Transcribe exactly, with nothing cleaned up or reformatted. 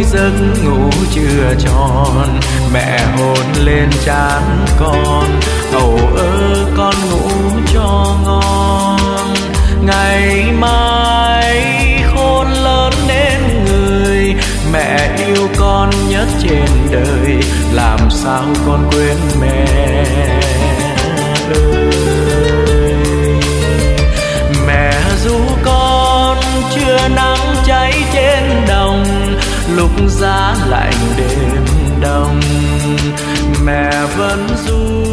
giấc ngủ chưa tròn, mẹ hôn lên trán con, ầu ơ con ngủ cho ngon. Ngày mai khôn lớn đến người, mẹ yêu con nhất trên đời, làm sao con quên mẹ ơi. Mẹ ru con trưa nắng cháy trên đồng, lúc giá lạnh đêm đông, mẹ vẫn ru